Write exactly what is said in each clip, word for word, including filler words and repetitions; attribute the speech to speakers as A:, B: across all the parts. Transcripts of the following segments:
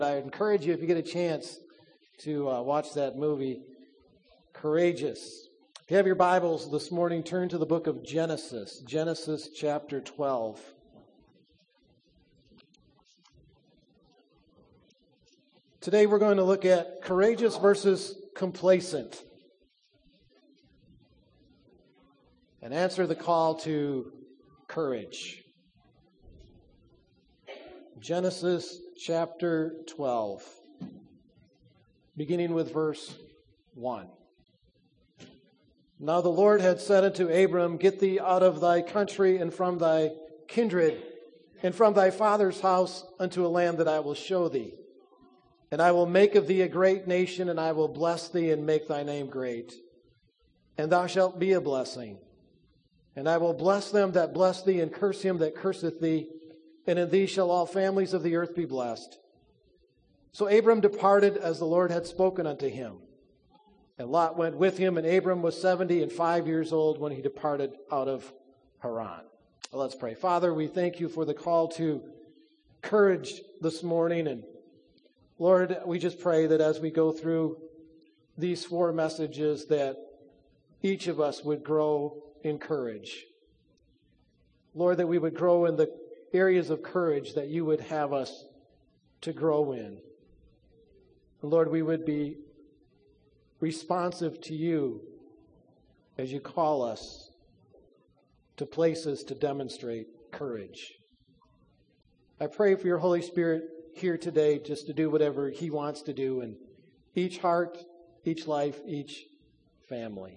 A: I encourage you, if you get a chance, to uh, watch that movie, Courageous. If you have your Bibles this morning, turn to the book of Genesis, Genesis chapter twelve. Today we're going to look at courageous versus complacent and answer the call to courage. Genesis chapter twelve, beginning with verse one. Now the Lord had said unto Abram, Get thee out of thy country and from thy kindred and from thy father's house unto a land that I will show thee. And I will make of thee a great nation, and I will bless thee and make thy name great. And thou shalt be a blessing. And I will bless them that bless thee, and curse him that curseth thee. And in thee shall all families of the earth be blessed. So Abram departed as the Lord had spoken unto him. And Lot went with him, and Abram was seventy and five years old when he departed out of Haran. Well, let's pray. Father, we thank you for the call to courage this morning. And Lord, we just pray that as we go through these four messages, that each of us would grow in courage. Lord, that we would grow in the areas of courage that you would have us to grow in. And Lord, we would be responsive to you as you call us to places to demonstrate courage. I pray for your Holy Spirit here today just to do whatever he wants to do in each heart, each life, each family.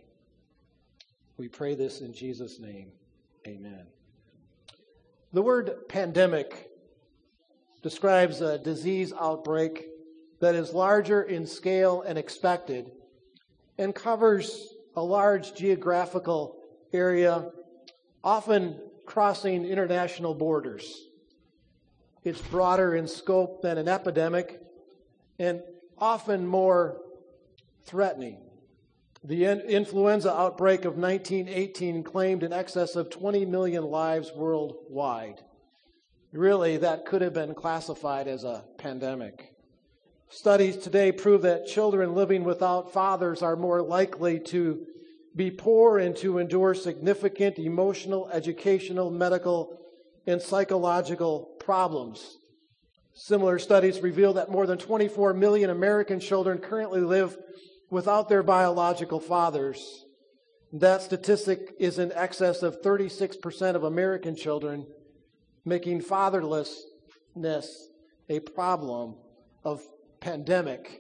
A: We pray this in Jesus' name. Amen. The word pandemic describes a disease outbreak that is larger in scale and expected and covers a large geographical area, often crossing international borders. It's broader in scope than an epidemic and often more threatening. The influenza outbreak of nineteen eighteen claimed in excess of twenty million lives worldwide. Really, that could have been classified as a pandemic. Studies today prove that children living without fathers are more likely to be poor and to endure significant emotional, educational, medical, and psychological problems. Similar studies reveal that more than twenty-four million American children currently live without their biological fathers. That statistic is in excess of thirty-six percent of American children, making fatherlessness a problem of pandemic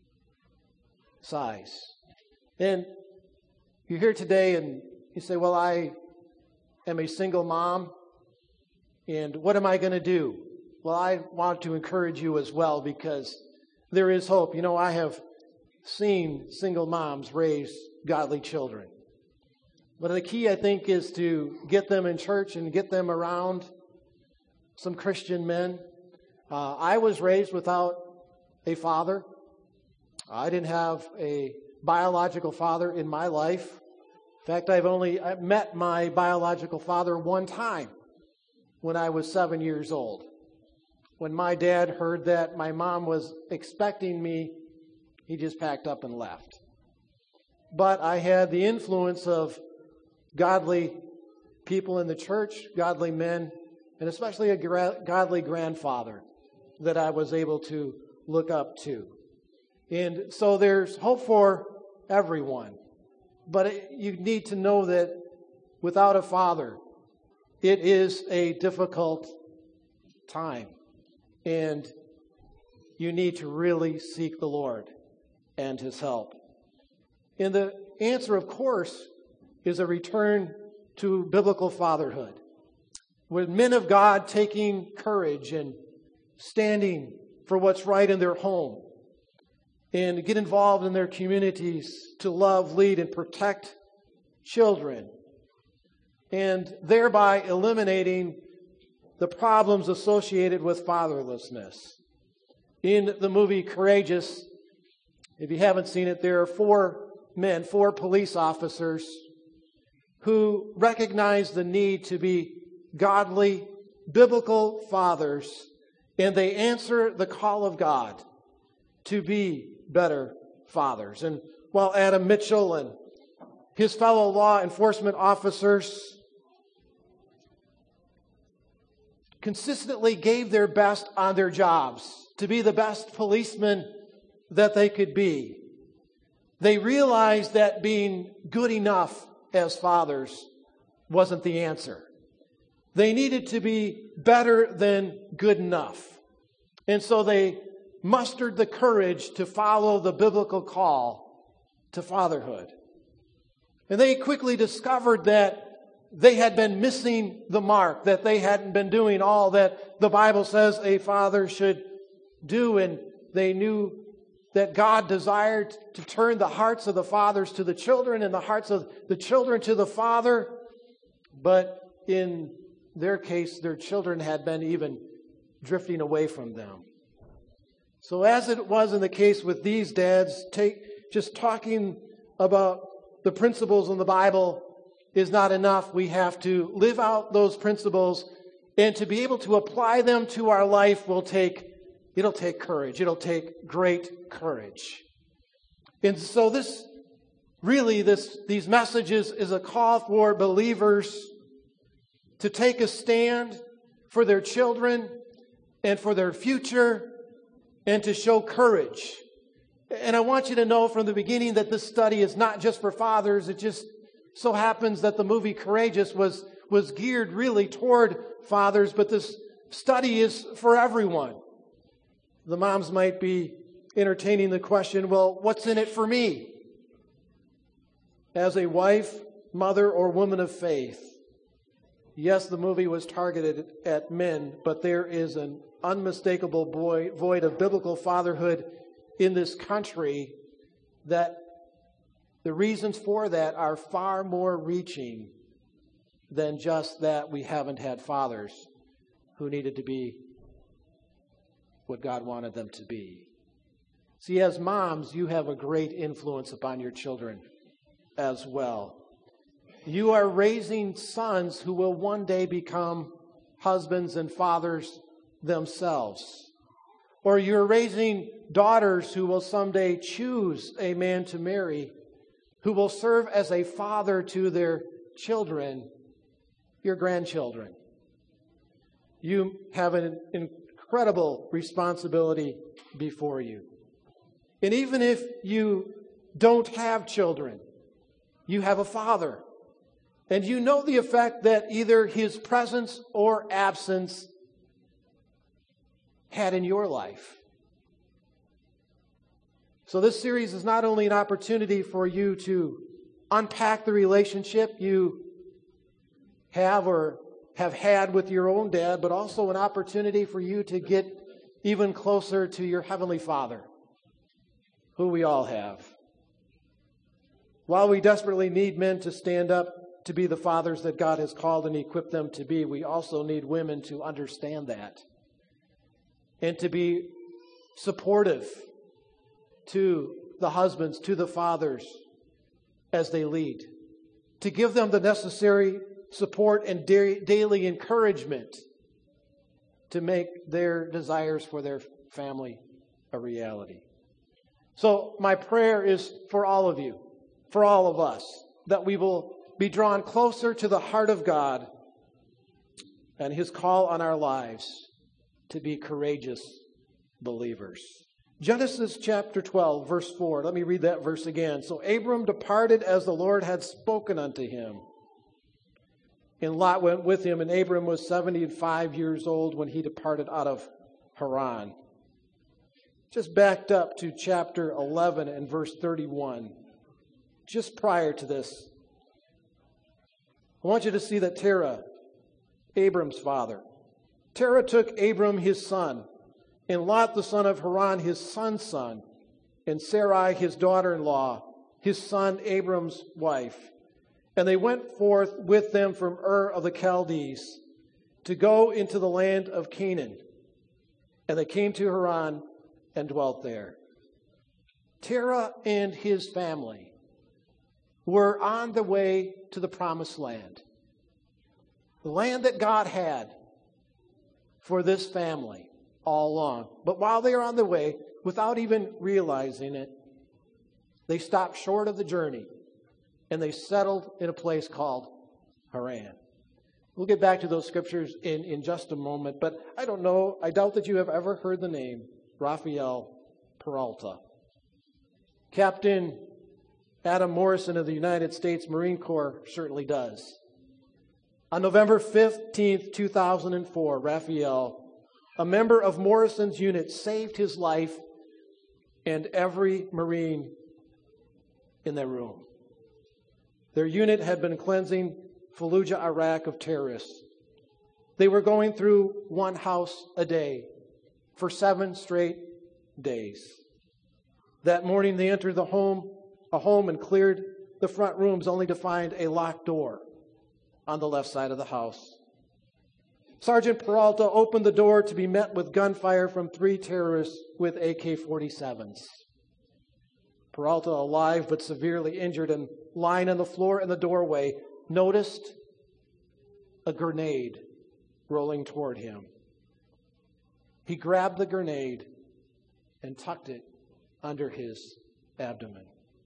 A: size. And you're here today and you say, well, I am a single mom, and what am I going to do? Well, I want to encourage you as well, because there is hope. You know, I have seen single moms raise godly children. But the key, I think, is to get them in church and get them around some Christian men. Uh, I was raised without a father. I didn't have a biological father in my life. In fact, I've only I met my biological father one time when I was seven years old. When my dad heard that my mom was expecting me, he just packed up and left. But I had the influence of godly people in the church, godly men, and especially a gra- godly grandfather that I was able to look up to. And so there's hope for everyone. But it, you need to know that without a father, it is a difficult time. And you need to really seek the Lord and his help. And the answer, of course, is a return to biblical fatherhood, with men of God taking courage and standing for what's right in their home and get involved in their communities to love, lead, and protect children, and thereby eliminating the problems associated with fatherlessness. In the movie Courageous, if you haven't seen it, there are four men, four police officers who recognize the need to be godly, biblical fathers and they answer the call of God to be better fathers. And while Adam Mitchell and his fellow law enforcement officers consistently gave their best on their jobs to be the best policemen that they could be, they realized that being good enough as fathers wasn't the answer. They needed to be better than good enough. And so they mustered the courage to follow the biblical call to fatherhood. And they quickly discovered that they had been missing the mark, that they hadn't been doing all that the Bible says a father should do. And they knew that God desired to turn the hearts of the fathers to the children and the hearts of the children to the father. But in their case, their children had been even drifting away from them. So as it was in the case with these dads, take just talking about the principles in the Bible is not enough. We have to live out those principles, and to be able to apply them to our life will take, it'll take courage. It'll take great courage. And so this, really, this, these messages is a call for believers to take a stand for their children and for their future, and to show courage. And I want you to know from the beginning that this study is not just for fathers. It just so happens that the movie Courageous was, was geared really toward fathers, but this study is for everyone. The moms might be entertaining the question, well, what's in it for me? As a wife, mother, or woman of faith, yes, the movie was targeted at men, but there is an unmistakable void, void of biblical fatherhood in this country, that the reasons for that are far more reaching than just that we haven't had fathers who needed to be what God wanted them to be. See, as moms, you have a great influence upon your children as well. You are raising sons who will one day become husbands and fathers themselves. Or you're raising daughters who will someday choose a man to marry, who will serve as a father to their children, your grandchildren. You have an incredible responsibility before you. And even if you don't have children, you have a father. And you know the effect that either his presence or absence had in your life. So this series is not only an opportunity for you to unpack the relationship you have or have had with your own dad, but also an opportunity for you to get even closer to your Heavenly Father, who we all have. While we desperately need men to stand up to be the fathers that God has called and equipped them to be, we also need women to understand that and to be supportive to the husbands, to the fathers as they lead, to give them the necessary support and da- daily encouragement to make their desires for their family a reality. So my prayer is for all of you, for all of us, that we will be drawn closer to the heart of God and His call on our lives to be courageous believers. Genesis chapter twelve, verse four. Let me read that verse again. So Abram departed as the Lord had spoken unto him. And Lot went with him, and Abram was seventy-five years old when he departed out of Haran. Just backed up to chapter eleven and verse thirty-one. Just prior to this, I want you to see that Terah, Abram's father, Terah took Abram his son, and Lot the son of Haran his son's son, and Sarai his daughter-in-law, his son Abram's wife. And they went forth with them from Ur of the Chaldees to go into the land of Canaan. And they came to Haran and dwelt there. Terah and his family were on the way to the promised land. The land that God had for this family all along. But while they are on the way, without even realizing it, they stopped short of the journey and they settled in a place called Haran. We'll get back to those scriptures in, in just a moment, but I don't know, I doubt that you have ever heard the name Rafael Peralta. Captain Adam Morrison of the United States Marine Corps certainly does. On November fifteenth, two thousand four, Rafael, a member of Morrison's unit, saved his life and every Marine in their room. Their unit had been cleansing Fallujah, Iraq, of terrorists. They were going through one house a day for seven straight days. That morning they entered the home, a home and cleared the front rooms only to find a locked door on the left side of the house. Sergeant Peralta opened the door to be met with gunfire from three terrorists with A K forty-sevens. Peralta, alive but severely injured and lying on the floor in the doorway, noticed a grenade rolling toward him. He grabbed the grenade and tucked it under his abdomen.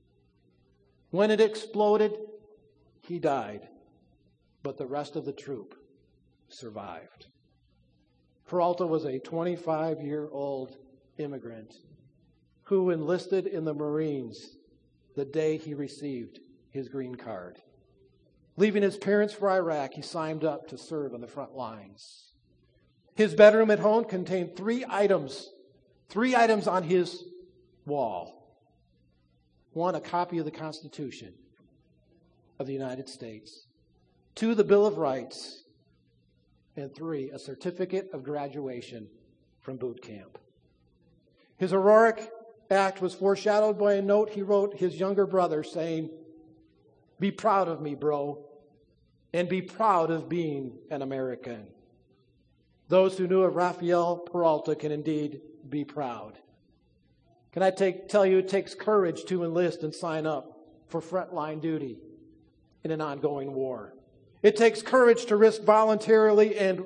A: When it exploded, he died, but the rest of the troop survived. Peralta was a twenty-five-year-old immigrant who enlisted in the Marines the day he received his green card. Leaving his parents for Iraq, he signed up to serve on the front lines. His bedroom at home contained three items, three items on his wall. One, a copy of the Constitution of the United States. Two, the Bill of Rights. And three, a certificate of graduation from boot camp. His heroic act was foreshadowed by a note he wrote his younger brother saying, "Be proud of me, bro, and be proud of being an American." Those who knew of Rafael Peralta can indeed be proud. Can I take, tell you, it takes courage to enlist and sign up for frontline duty in an ongoing war. It takes courage to risk voluntarily and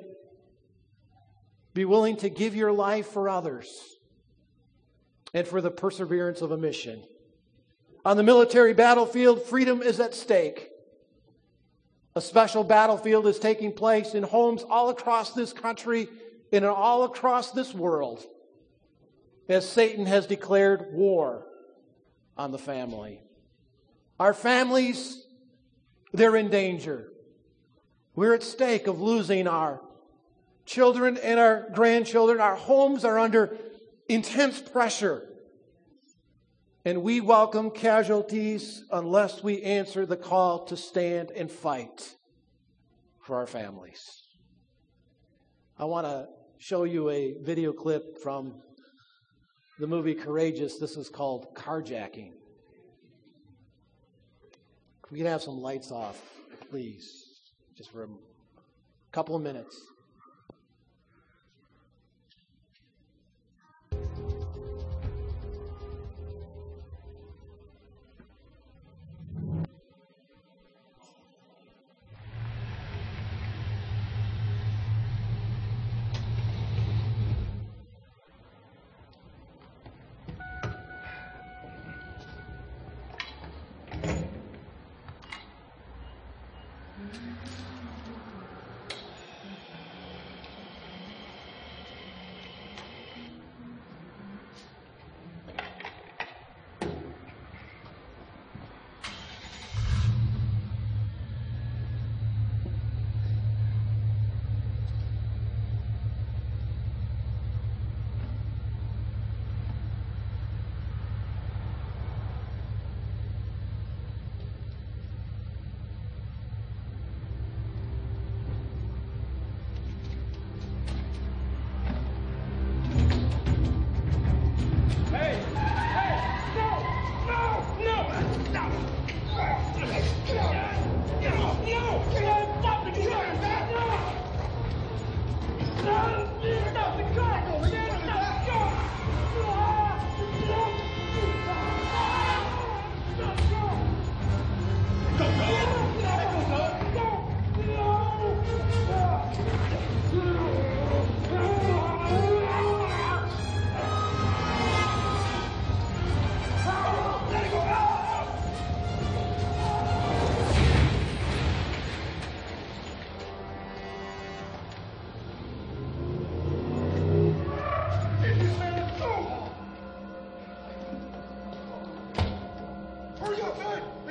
A: be willing to give your life for others and for the perseverance of a mission. On the military battlefield, freedom is at stake. A special battlefield is taking place in homes all across this country and all across this world as Satan has declared war on the family. Our families, they're in danger. We're at stake of losing our children and our grandchildren. Our homes are under intense pressure. And we welcome casualties unless we answer the call to stand and fight for our families. I want to show you a video clip from the movie Courageous. This is called Carjacking. If we could have some lights off, please, just for a couple of minutes.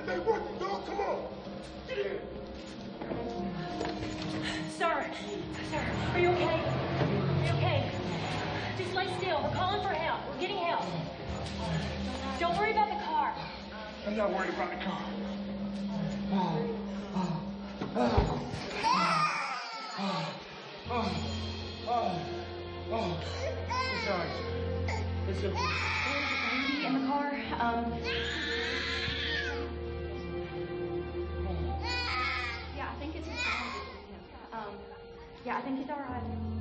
B: Hey, what? Dog, come on. Get in.
C: Sir, sir, are you okay? Are you okay? Just lay still. We're calling for help. We're getting help. Don't worry about the car.
B: I'm not worried about the car. Oh, oh, oh, oh, oh, oh, oh. It's all right. It's okay.
C: There's a baby in the car. Um. Yeah, I think it's just. Um. Yeah, I think he's all right.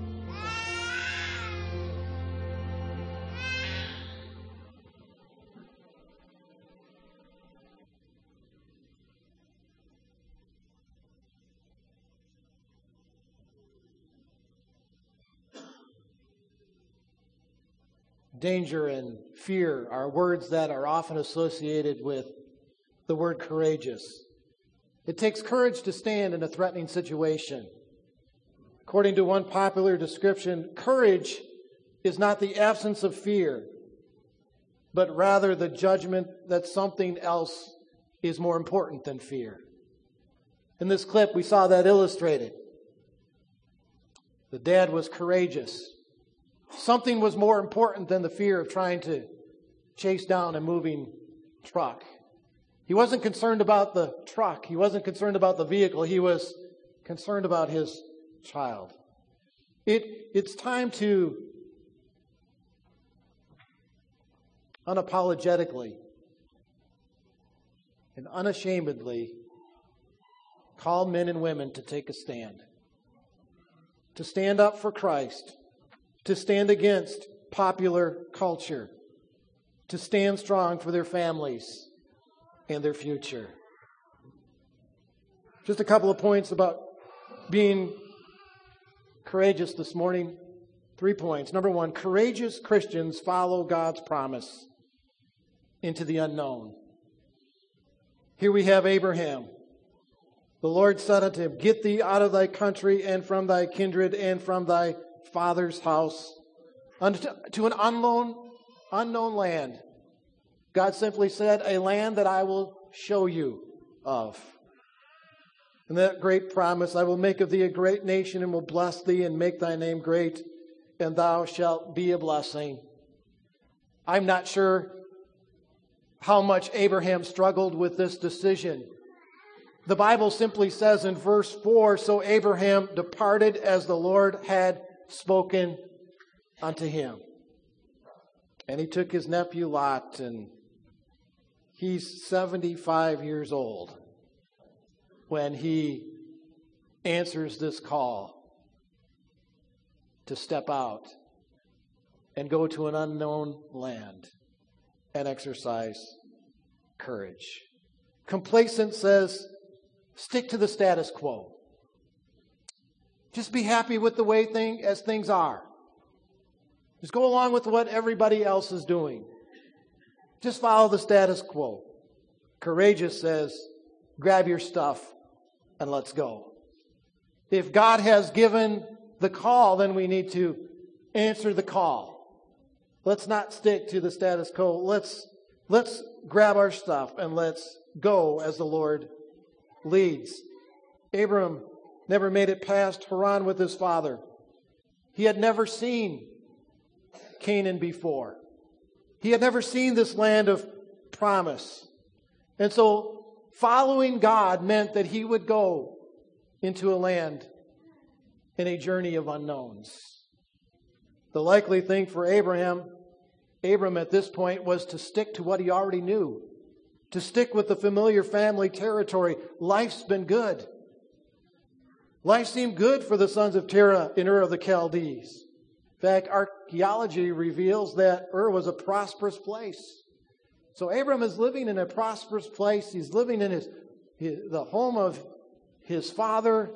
A: Danger and fear are words that are often associated with the word courageous. It takes courage to stand in a threatening situation. According to one popular description, courage is not the absence of fear, but rather the judgment that something else is more important than fear. In this clip, we saw that illustrated. The dad was courageous. Something was more important than the fear of trying to chase down a moving truck. He wasn't concerned about the truck. He wasn't concerned about the vehicle. He was concerned about his child. It, it's time to unapologetically and unashamedly call men and women to take a stand. To stand up for Christ. To stand against popular culture, to stand strong for their families and their future. Just a couple of points about being courageous this morning. Three points. Number one, courageous Christians follow God's promise into the unknown. Here we have Abraham. The Lord said unto him, "Get thee out of thy country and from thy kindred and from thy father's house unto to an unknown, unknown land." God simply said, "A land that I will show you of." And that great promise, "I will make of thee a great nation and will bless thee and make thy name great, and thou shalt be a blessing." I'm not sure how much Abraham struggled with this decision. The Bible simply says in verse four, "So Abraham departed as the Lord had spoken unto him." And he took his nephew Lot, and he's seventy-five years old when he answers this call to step out and go to an unknown land and exercise courage. Complacence says, stick to the status quo. Just be happy with the way thing as things are. Just go along with what everybody else is doing. Just follow the status quo. Courageous says, grab your stuff and let's go. If God has given the call, then we need to answer the call. Let's not stick to the status quo. Let's, let's grab our stuff and let's go as the Lord leads. Abram never made it past Haran with his father. He had never seen Canaan before. He had never seen this land of promise. And so following God meant that he would go into a land in a journey of unknowns. The likely thing for Abraham, Abram at this point, was to stick to what he already knew. To stick with the familiar family territory. Life's been good. Life seemed good for the sons of Terah in Ur of the Chaldees. In fact, archaeology reveals that Ur was a prosperous place. So Abram is living in a prosperous place. He's living in his, his the home of his father.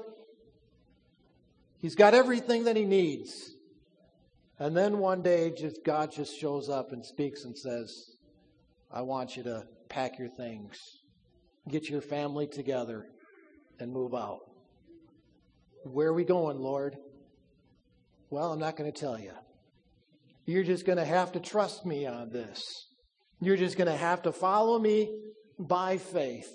A: He's got everything that he needs. And then one day, just God just shows up and speaks and says, I want you to pack your things, get your family together, and move out. Where are we going, Lord? Well, I'm not going to tell you. You're just going to have to trust me on this. You're just going to have to follow me by faith.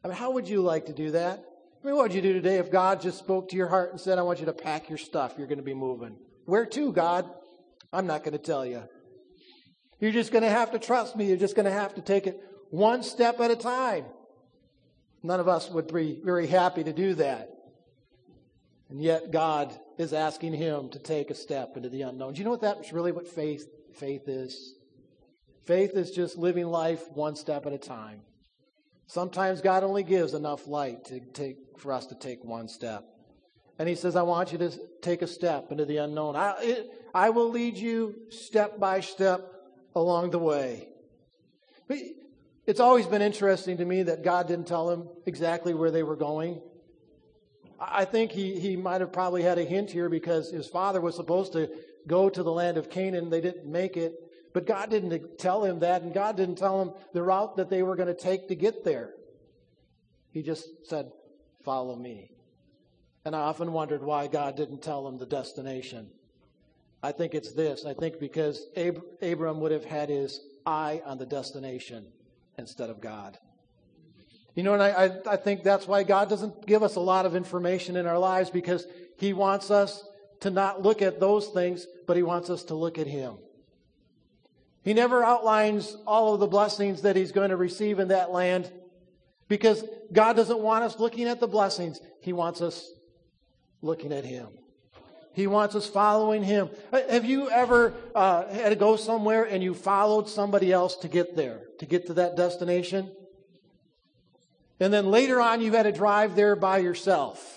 A: I mean, how would you like to do that? I mean, what would you do today if God just spoke to your heart and said, I want you to pack your stuff. You're going to be moving. Where to, God? I'm not going to tell you. You're just going to have to trust me. You're just going to have to take it one step at a time. None of us would be very happy to do that. And yet God is asking him to take a step into the unknown. Do you know what that's really what faith, faith is? Faith is just living life one step at a time. Sometimes God only gives enough light to take, for us to take one step. And he says, I want you to take a step into the unknown. I, it, I will lead you step by step along the way. But it's always been interesting to me that God didn't tell them exactly where they were going. I think he, he might have probably had a hint here because his father was supposed to go to the land of Canaan. They didn't make it. But God didn't tell him that, and God didn't tell him the route that they were going to take to get there. He just said, follow me. And I often wondered why God didn't tell him the destination. I think it's this. I think because Ab- Abram would have had his eye on the destination instead of God. You know, and I, I, I think that's why God doesn't give us a lot of information in our lives, because he wants us to not look at those things, but he wants us to look at him. He never outlines all of the blessings that he's going to receive in that land, because God doesn't want us looking at the blessings. He wants us looking at him. He wants us following him. Have you ever uh, had to go somewhere and you followed somebody else to get there, to get to that destination? And then later on you had to drive there by yourself.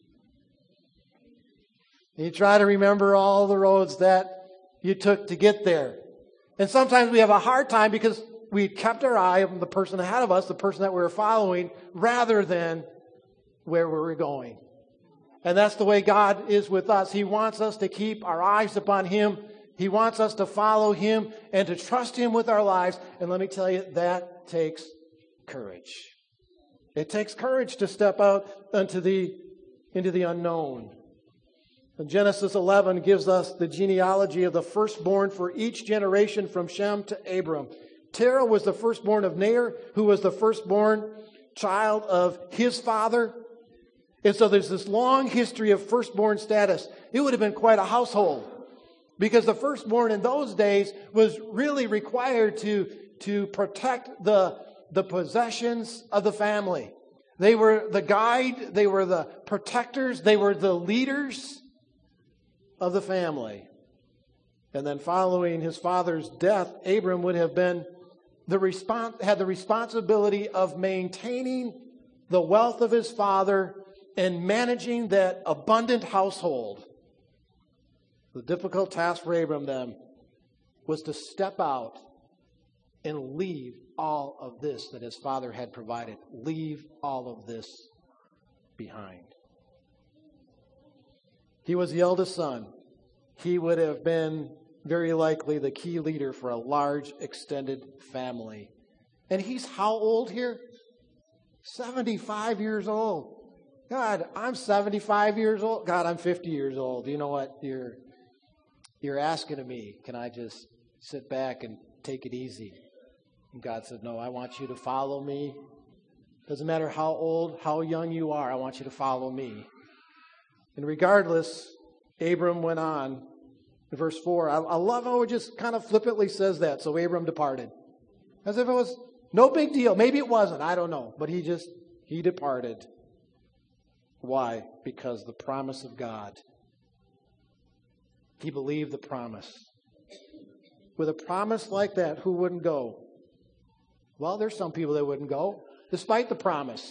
A: And you try to remember all the roads that you took to get there. And sometimes we have a hard time because we kept our eye on the person ahead of us, the person that we were following, rather than where we were going. And that's the way God is with us. He wants us to keep our eyes upon him. He wants us to follow him and to trust him with our lives. And let me tell you, that takes courage. It takes courage to step out into the, into the unknown. And Genesis eleven gives us the genealogy of the firstborn for each generation from Shem to Abram. Terah was the firstborn of Nair, who was the firstborn child of his father. And so there's this long history of firstborn status. It would have been quite a household, because the firstborn in those days was really required to, to protect the, the possessions of the family. They were the guide, they were the protectors, they were the leaders of the family. And then following his father's death, Abram would have been the respons- had the responsibility of maintaining the wealth of his father and managing that abundant household. The difficult task for Abram then was to step out and leave all of this that his father had provided. Leave all of this behind. He was the eldest son. He would have been very likely the key leader for a large extended family. And he's how old here? seventy-five years old. God, I'm seventy-five years old. God, I'm fifty years old. You know what? You're, you're asking of me. Can I just sit back and take it easy? And God said, no, I want you to follow me. Doesn't matter how old, how young you are. I want you to follow me. And regardless, Abram went on. In verse four, I, I love how it just kind of flippantly says that. So Abram departed. As if it was no big deal. Maybe it wasn't. I don't know. But he just, he departed. Why? Because the promise of God. He believed the promise. With a promise like that, who wouldn't go? Well, there's some people that wouldn't go, despite the promise.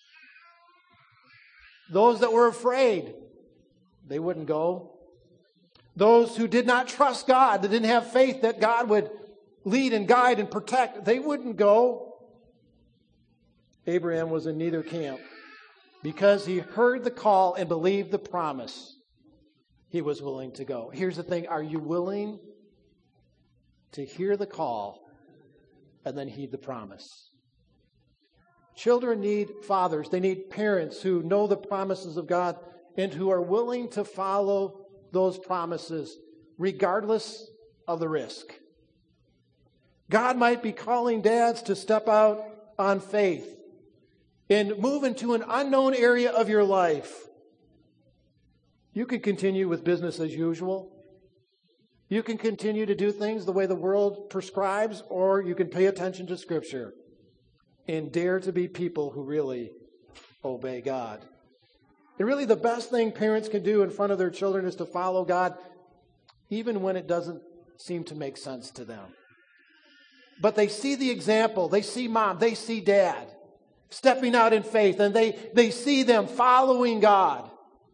A: Those that were afraid, they wouldn't go. Those who did not trust God, that didn't have faith that God would lead and guide and protect, they wouldn't go. Abraham was in neither camp. Because he heard the call and believed the promise, he was willing to go. Here's the thing. Are you willing to hear the call and then heed the promise? Children need fathers. They need parents who know the promises of God and who are willing to follow those promises regardless of the risk. God might be calling dads to step out on faith and move into an unknown area of your life, you can continue with business as usual. You can continue to do things the way the world prescribes, or you can pay attention to Scripture and dare to be people who really obey God. And really the best thing parents can do in front of their children is to follow God, even when it doesn't seem to make sense to them. But they see the example. They see mom. They see dad stepping out in faith, and they, they see them following God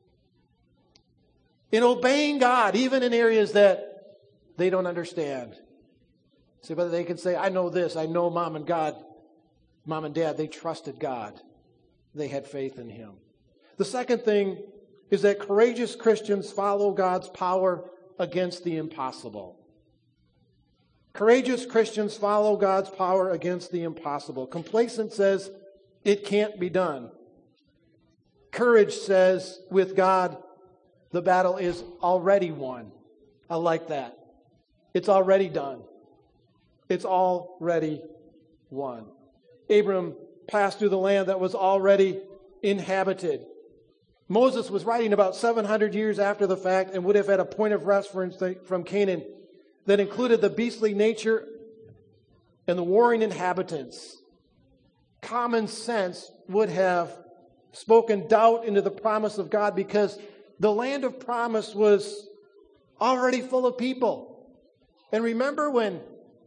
A: and obeying God, even in areas that they don't understand. See, but they can say, I know this. I know mom and God, mom and dad, they trusted God. They had faith in Him. The second thing is that courageous Christians follow God's power against the impossible. Courageous Christians follow God's power against the impossible. Complacent says, it can't be done. Courage says, with God, the battle is already won. I like that. It's already done. It's already won. Abram passed through the land that was already inhabited. Moses was writing about seven hundred years after the fact and would have had a point of reference from Canaan that included the beastly nature and the warring inhabitants. Common sense would have spoken doubt into the promise of God, because the land of promise was already full of people. And remember when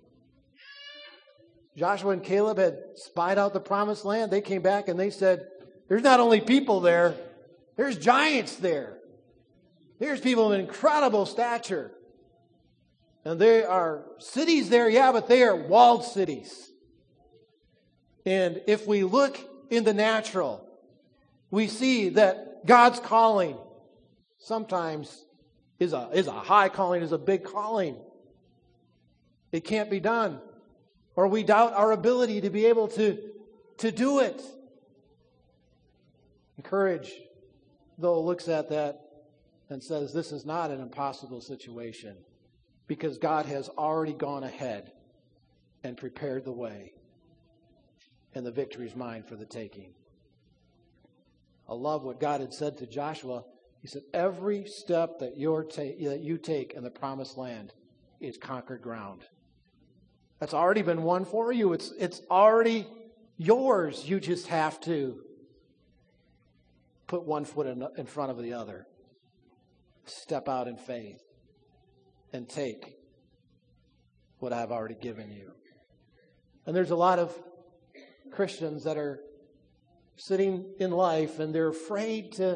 A: Joshua and Caleb had spied out the promised land, they came back and they said, there's not only people there, there's giants there. There's people of incredible stature. And there are cities there, yeah, but they are walled cities. And if we look in the natural, we see that God's calling sometimes is a, is a high calling, is a big calling. It can't be done. Or we doubt our ability to be able to, to do it. Courage, though, looks at that and says this is not an impossible situation, because God has already gone ahead and prepared the way, and the victory is mine for the taking. I love what God had said to Joshua. He said, every step that, you're ta- that you take in the promised land is conquered ground. That's already been won for you. It's, it's already yours. You just have to put one foot in, in front of the other. Step out in faith and take what I've already given you. And there's a lot of Christians that are sitting in life and they're afraid to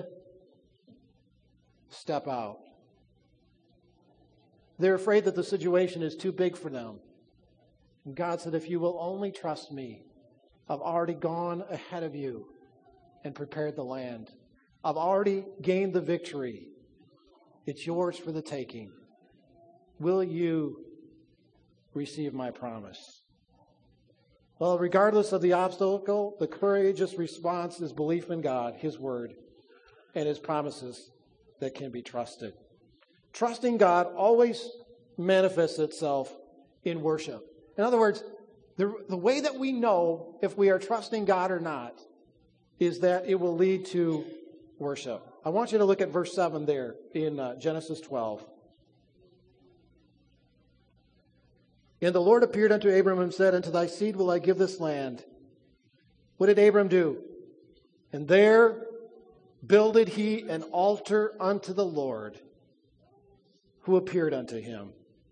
A: step out. They're afraid that the situation is too big for them. And God said, if you will only trust me, I've already gone ahead of you and prepared the land. I've already gained the victory. It's yours for the taking. Will you receive my promise? Well, regardless of the obstacle, the courageous response is belief in God, His Word, and His promises that can be trusted. Trusting God always manifests itself in worship. In other words, the, the way that we know if we are trusting God or not is that it will lead to worship. I want you to look at verse seven there in uh, Genesis twelve. And the Lord appeared unto Abram and said, unto thy seed will I give this land. What did Abram do? And there builded he an altar unto the Lord, who appeared unto him.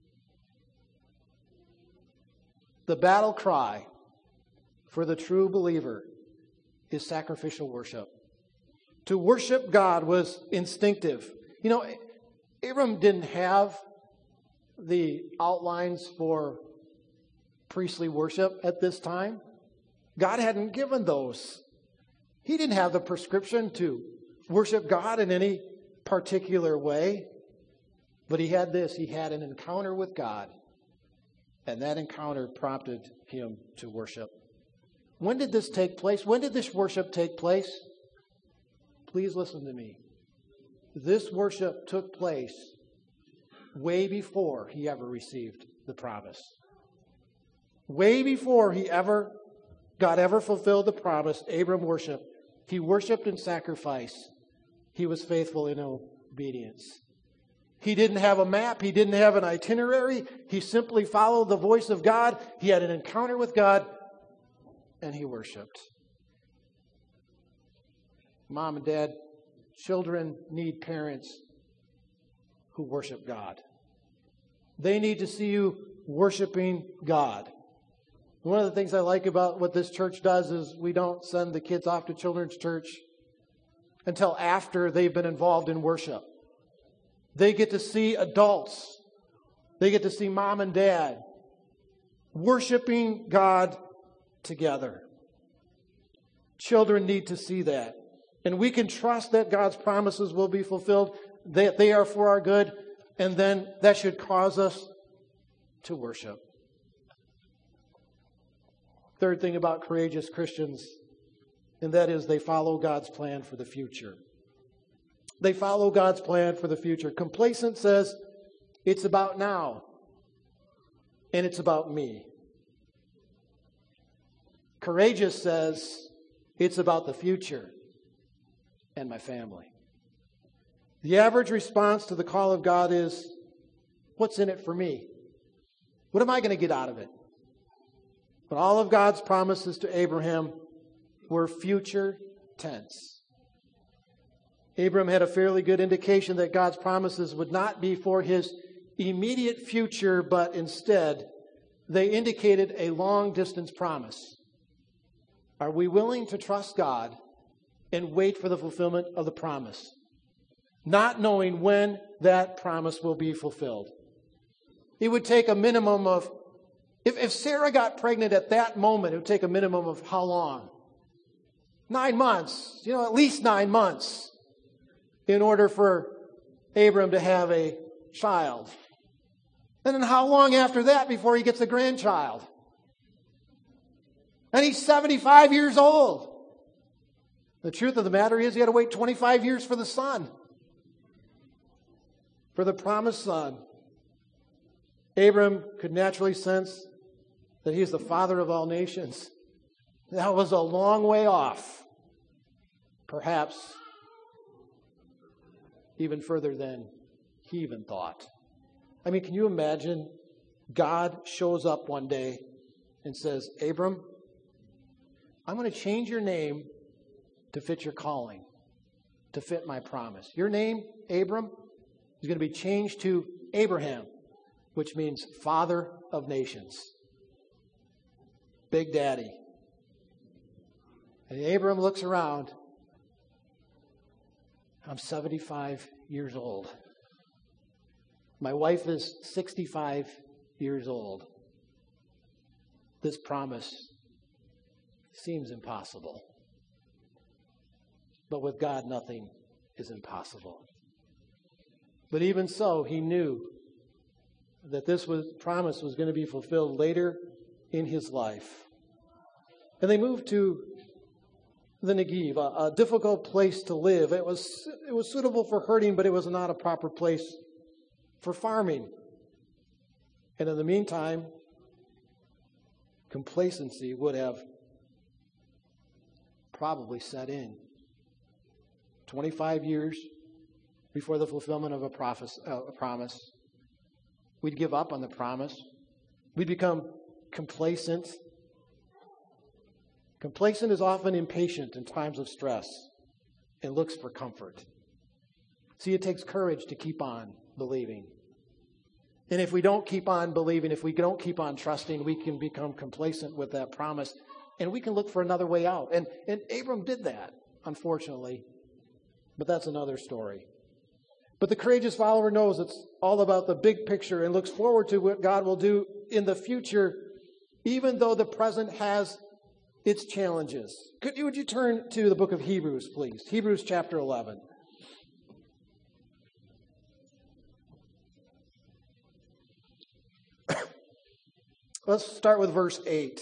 A: The battle cry for the true believer is sacrificial worship. To worship God was instinctive. You know, Abram didn't have the outlines for priestly worship at this time. God hadn't given those. He didn't have the prescription to worship God in any particular way. But he had this. He had an encounter with God. And that encounter prompted him to worship. When did this take place? When did this worship take place? Please listen to me. This worship took place way before he ever received the promise. Way before he ever God ever fulfilled the promise Abram worshiped. He worshiped in sacrifice. He was faithful in obedience. He didn't have a map. He didn't have an itinerary. He simply followed the voice of God. He had an encounter with God, and he worshiped. Mom and Dad, children need parents who worship God. They need to see you worshiping God. One of the things I like about what this church does is we don't send the kids off to children's church until after they've been involved in worship. They get to see adults. They get to see mom and dad worshiping God together. Children need to see that. And we can trust that God's promises will be fulfilled, that they are for our good, and then that should cause us to worship. Third thing about courageous Christians, and that is they follow God's plan for the future. They follow God's plan for the future. Complacent says, it's about now, and it's about me. Courageous says, it's about the future and my family. The average response to the call of God is, what's in it for me? What am I going to get out of it? But all of God's promises to Abraham were future tense. Abram had a fairly good indication that God's promises would not be for his immediate future, but instead they indicated a long-distance promise. Are we willing to trust God and wait for the fulfillment of the promise, not knowing when that promise will be fulfilled? It would take a minimum of, if, if Sarah got pregnant at that moment, it would take a minimum of how long? Nine months, you know, at least nine months in order for Abram to have a child. And then how long after that before he gets a grandchild? And he's seventy-five years old. The truth of the matter is he had to wait twenty-five years for the son, for the promised son. Abram could naturally sense that he is the father of all nations. That was a long way off. Perhaps even further than he even thought. I mean, can you imagine God shows up one day and says, Abram, I'm going to change your name to fit your calling, to fit my promise. Your name, Abram, is going to be changed to Abraham, which means father of nations. Big Daddy. And Abram looks around. I'm seventy-five years old. My wife is sixty-five years old. This promise seems impossible. But with God, nothing is impossible. But even so, he knew that this was, promise was going to be fulfilled later in his life. And they moved to the Negev, a, a difficult place to live. It was, it was suitable for herding, but it was not a proper place for farming. And in the meantime, complacency would have probably set in. twenty-five years before the fulfillment of a, prophes- uh, a promise, we'd give up on the promise. We'd become complacent. Complacent is often impatient in times of stress and looks for comfort. See, it takes courage to keep on believing. And if we don't keep on believing, if we don't keep on trusting, we can become complacent with that promise, and we can look for another way out. And, and Abram did that, unfortunately. But that's another story. But the courageous follower knows it's all about the big picture and looks forward to what God will do in the future, even though the present has its challenges. Could you, would you turn to the book of Hebrews, please? Hebrews chapter eleven. Let's start with verse eight.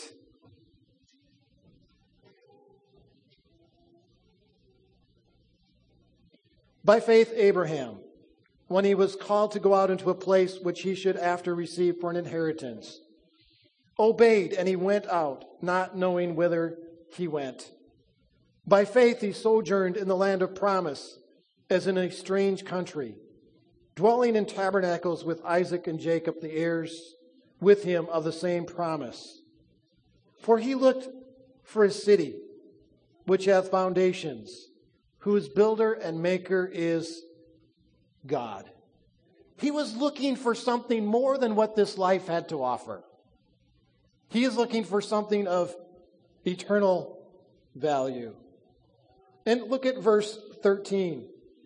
A: By faith, Abraham, when he was called to go out into a place which he should after receive for an inheritance, obeyed, and he went out, not knowing whither he went. By faith he sojourned in the land of promise, as in a strange country, dwelling in tabernacles with Isaac and Jacob, the heirs with him of the same promise. For he looked for a city which hath foundations, whose builder and maker is God. He was looking for something more than what this life had to offer. He is looking for something of eternal value. And look at verse thirteen.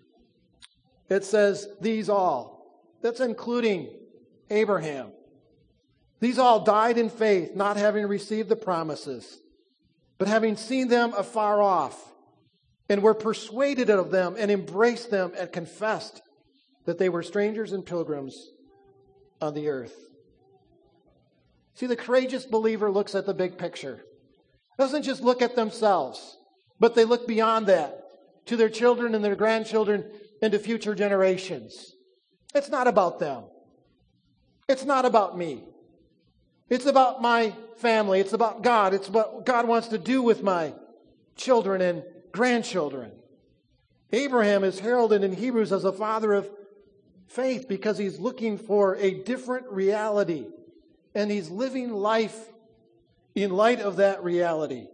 A: It says, these all, that's including Abraham. These all died in faith, not having received the promises, but having seen them afar off, and were persuaded of them, and embraced them, and confessed that they were strangers and pilgrims on the earth. See, the courageous believer looks at the big picture. Doesn't just look at themselves, but they look beyond that to their children and their grandchildren and to future generations. It's not about them. It's not about me. It's about my family. It's about God. It's what God wants to do with my children and grandchildren. Abraham is heralded in Hebrews as a father of faith because he's looking for a different reality. And he's living life in light of that reality.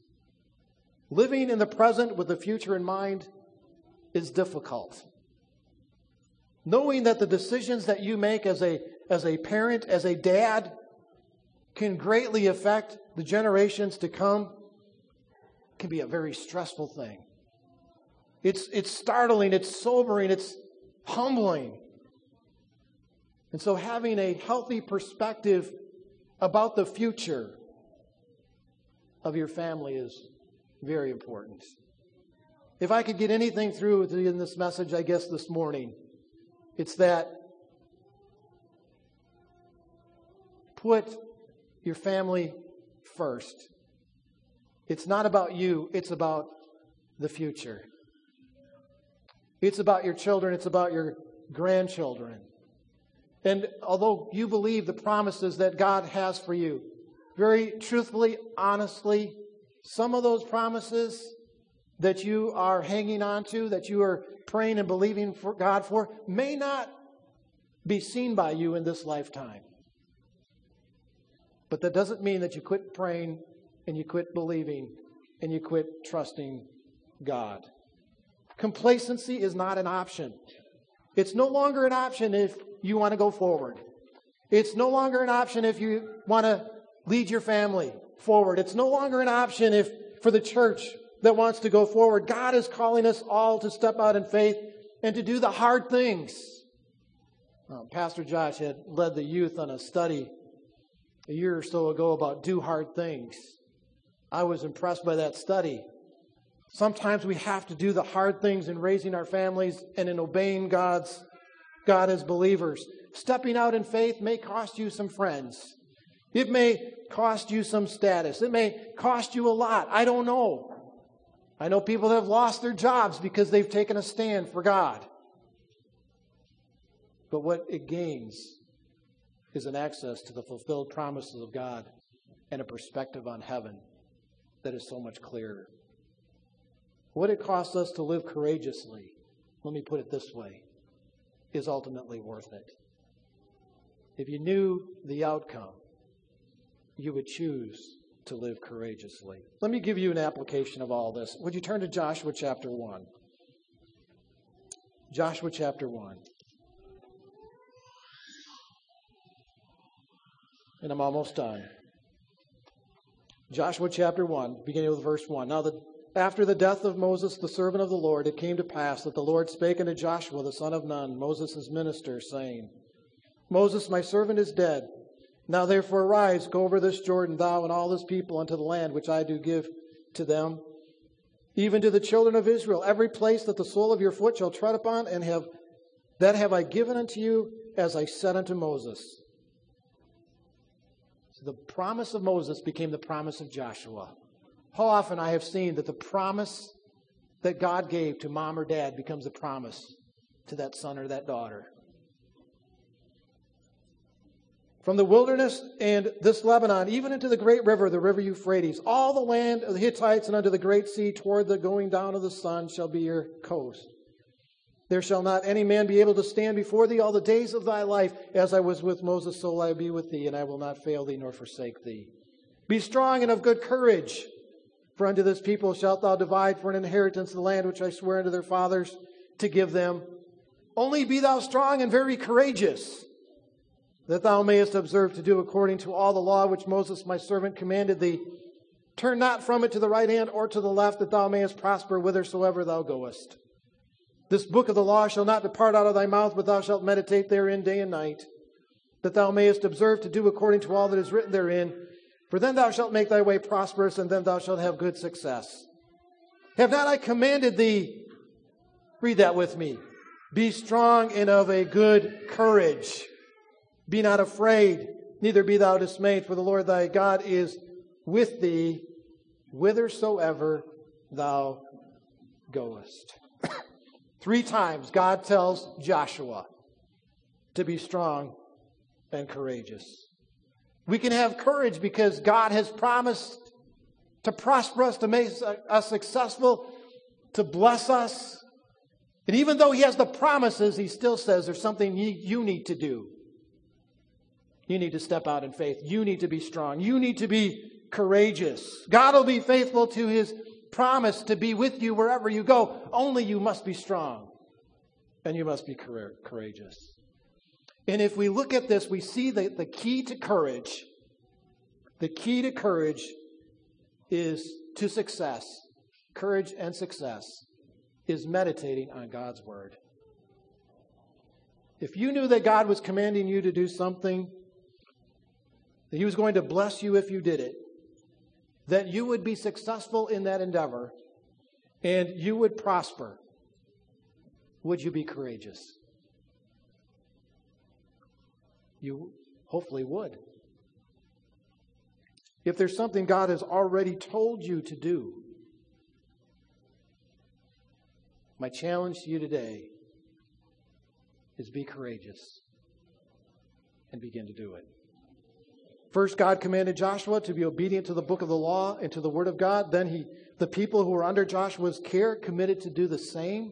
A: Living in the present with the future in mind is difficult. Knowing that the decisions that you make as a, as a parent, as a dad, can greatly affect the generations to come can be a very stressful thing. It's, it's startling, it's sobering, it's humbling. And so having a healthy perspective about the future of your family is very important. If I could get anything through in this message, I guess this morning, it's that put your family first. It's not about you, it's about the future. It's about your children, it's about your grandchildren. And although you believe the promises that God has for you, very truthfully, honestly, some of those promises that you are hanging on to, that you are praying and believing for God for, may not be seen by you in this lifetime. But that doesn't mean that you quit praying and you quit believing and you quit trusting God. Complacency is not an option. It's no longer an option if you want to go forward. It's no longer an option if you want to lead your family forward. It's no longer an option if for the church that wants to go forward. God is calling us all to step out in faith and to do the hard things. Uh, Pastor Josh had led the youth on a study a year or so ago about do hard things. I was impressed by that study. Sometimes we have to do the hard things in raising our families and in obeying God's God as believers. Stepping out in faith may cost you some friends. It may cost you some status. It may cost you a lot. I don't know. I know people that have lost their jobs because they've taken a stand for God. But what it gains is an access to the fulfilled promises of God and a perspective on heaven that is so much clearer. What it costs us to live courageously, let me put it this way, is ultimately worth it. If you knew the outcome, you would choose to live courageously. Let me give you an application of all this. Would you turn to Joshua chapter one? Joshua chapter one. And I'm almost done. Joshua chapter one, beginning with verse one. Now, the, after the death of Moses, the servant of the Lord, it came to pass that the Lord spake unto Joshua, the son of Nun, Moses' minister, saying, Moses, my servant, is dead. Now therefore arise, go over this Jordan, thou and all this people, unto the land which I do give to them, even to the children of Israel, every place that the sole of your foot shall tread upon, and have that have I given unto you, as I said unto Moses. So the promise of Moses became the promise of Joshua. How often I have seen that the promise that God gave to mom or dad becomes a promise to that son or that daughter. from the wilderness and this Lebanon, even into the great river, the river Euphrates, all the land of the Hittites and unto the great sea toward the going down of the sun shall be your coast. There shall not any man be able to stand before thee all the days of thy life. As I was with Moses, so will I be with thee, and I will not fail thee nor forsake thee. Be strong and of good courage, for unto this people shalt thou divide for an inheritance the land which I swear unto their fathers to give them. Only be thou strong and very courageous, that thou mayest observe to do according to all the law which Moses my servant commanded thee. Turn not from it to the right hand or to the left, that thou mayest prosper whithersoever thou goest. This book of the law shall not depart out of thy mouth, but thou shalt meditate therein day and night, that thou mayest observe to do according to all that is written therein. For then thou shalt make thy way prosperous, and then thou shalt have good success. Have not I commanded thee? Read that with me. Be strong and of a good courage. Be not afraid, neither be thou dismayed, for the Lord thy God is with thee whithersoever thou goest. Three times God tells Joshua to be strong and courageous. We can have courage because God has promised to prosper us, to make us successful, to bless us. And even though He has the promises, He still says there's something you need to do. You need to step out in faith. You need to be strong. You need to be courageous. God will be faithful to His promise to be with you wherever you go. Only you must be strong and you must be courageous. And if we look at this, we see that the key to courage, the key to courage is to success. Courage and success is meditating on God's Word. If you knew that God was commanding you to do something, that He was going to bless you if you did it, that you would be successful in that endeavor, and you would prosper, would you be courageous? You hopefully would. If there's something God has already told you to do, my challenge to you today is be courageous and begin to do it. First, God commanded Joshua to be obedient to the book of the law and to the word of God. Then he, the people who were under Joshua's care committed to do the same.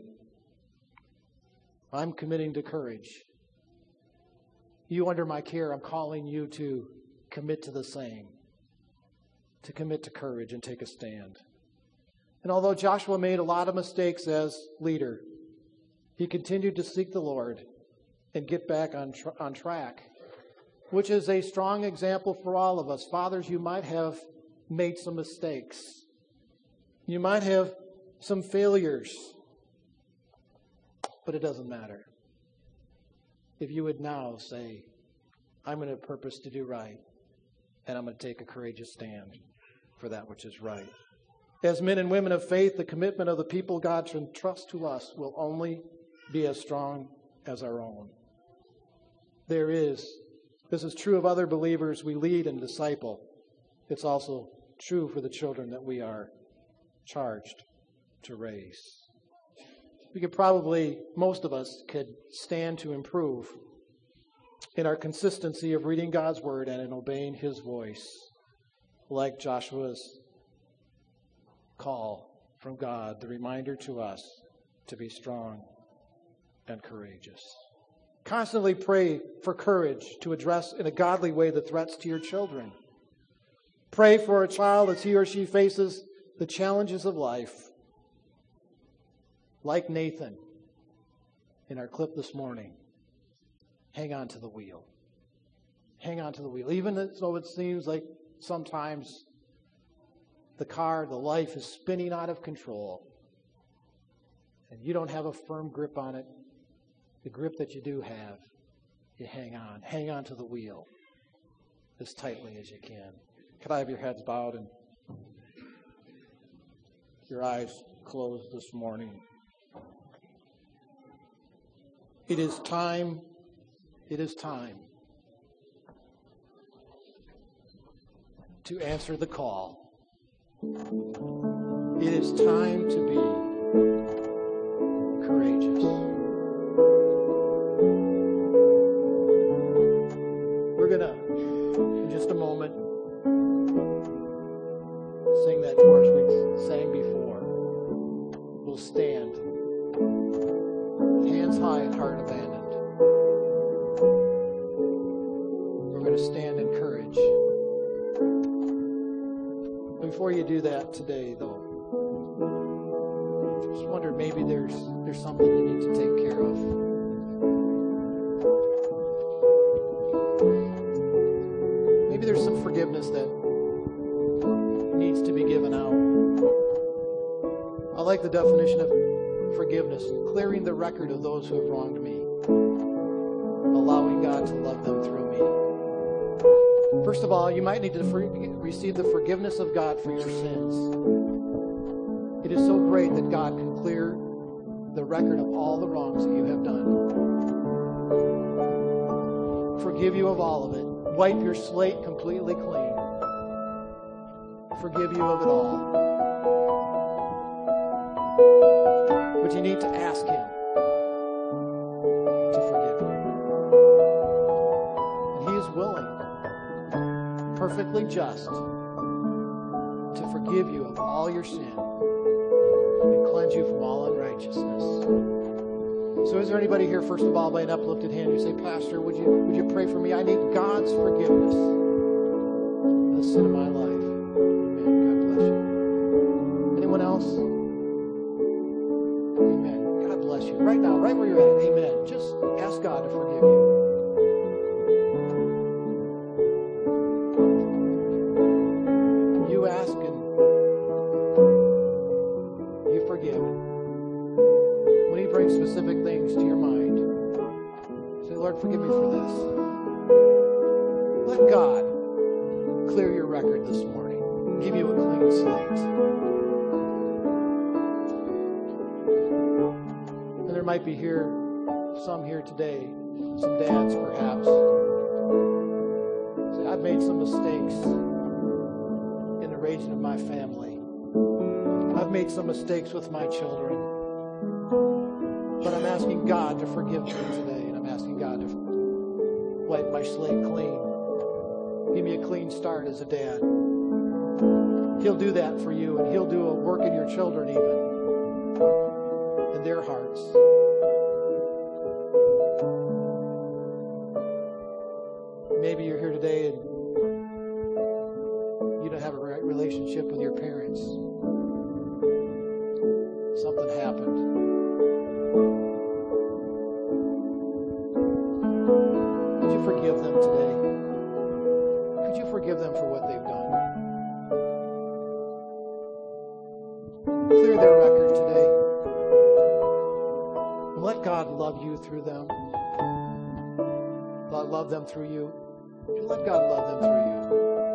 A: I'm committing to courage. You under my care, I'm calling you to commit to the same. To commit to courage and take a stand. And although Joshua made a lot of mistakes as leader, he continued to seek the Lord and get back on, tra- on track, which is a strong example for all of us. Fathers, you might have made some mistakes. You might have some failures, but it doesn't matter. If you would now say, I'm going to purpose to do right, and I'm going to take a courageous stand for that which is right. As men and women of faith, the commitment of the people God should entrust to us will only be as strong as our own. There is, this is true of other believers we lead and disciple. It's also true for the children that we are charged to raise. We could probably, most of us could stand to improve in our consistency of reading God's Word and in obeying His voice, like Joshua's call from God, the reminder to us to be strong and courageous. Constantly pray for courage to address in a godly way the threats to your children. Pray for a child as he or she faces the challenges of life. Like Nathan in our clip this morning, hang on to the wheel. Hang on to the wheel. Even though it seems like sometimes the car, the life is spinning out of control, and you don't have a firm grip on it, the grip that you do have, you hang on. Hang on to the wheel as tightly as you can. Could I have your heads bowed and your eyes closed this morning? It is time, it is time to answer the call. It is time to be courageous. We're going to Before you do that today, though, I just wonder maybe there's there's something you need to take care of. Maybe there's some forgiveness that needs to be given out. I like the definition of forgiveness: clearing the record of those who have wronged me, allowing God to love them through me. First of all, you might need to for- receive the forgiveness of God for your sins. It is so great that God can clear the record of all the wrongs that you have done. Forgive you of all of it. Wipe your slate completely clean. Forgive you of it all. But you need to ask Him to forgive you. And He is willing, perfectly just, to forgive you of all your sin and cleanse you from all unrighteousness. So is there anybody here, first of all, by an uplifted hand, you say, Pastor, would you would you pray for me? I need God's forgiveness for the sin of my life. Amen. God bless you. Anyone else? Amen. God bless you. Right now, right where you're at. Amen. Just ask God to forgive you. You ask and you forgive. When He brings specific things to your mind, say, Lord, forgive me for this. Let God clear your record this morning. Give you a clean slate. And there might be here, some here today, some dads perhaps. Say, I've made some mistakes in the raising of my family. I've made some mistakes with my children. But I'm asking God to forgive me today. And I'm asking God to wipe my slate clean. Give me a clean start as a dad. He'll do that for you, and He'll do a work in your children even, in their hearts. Maybe you're here today and you don't have a right relationship with your parents. Something happened. Could you forgive them today? Could you forgive them for what they've done? Clear their record today. Let God love you through them. Let love them through you. Let God love them through you.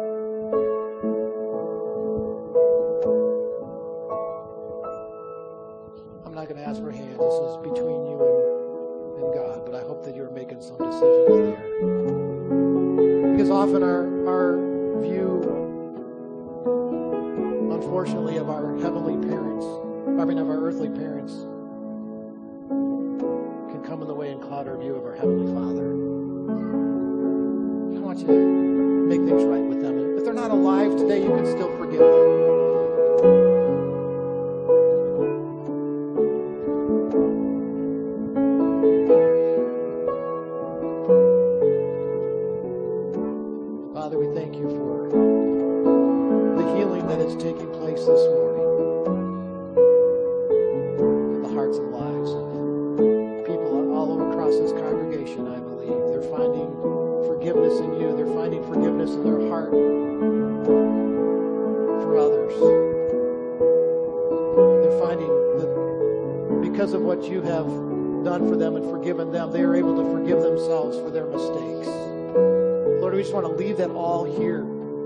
A: I'm not going to ask for hands. This is between you and, and God, but I hope that you're making some decisions there. Because often our, our view, unfortunately, of our heavenly parents, I mean of our earthly parents, can come in the way and cloud our view of our Heavenly Father. I want you to make things right with them. And if they're not alive today, you can still forgive them. Father, we thank you for the healing that is taking place this morning in the hearts and lives of people all over across this congregation, I believe. They're finding forgiveness in you. They're finding forgiveness in their heart for others. They're finding that because of what you have done for them and forgiven them, they are able to forgive themselves for their mistakes. Lord, we just want to leave that all here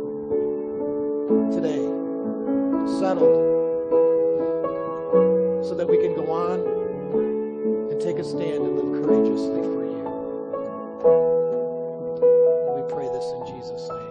A: today, settled, so that we can go on and take a stand and live courageously for you. We pray this in Jesus' name.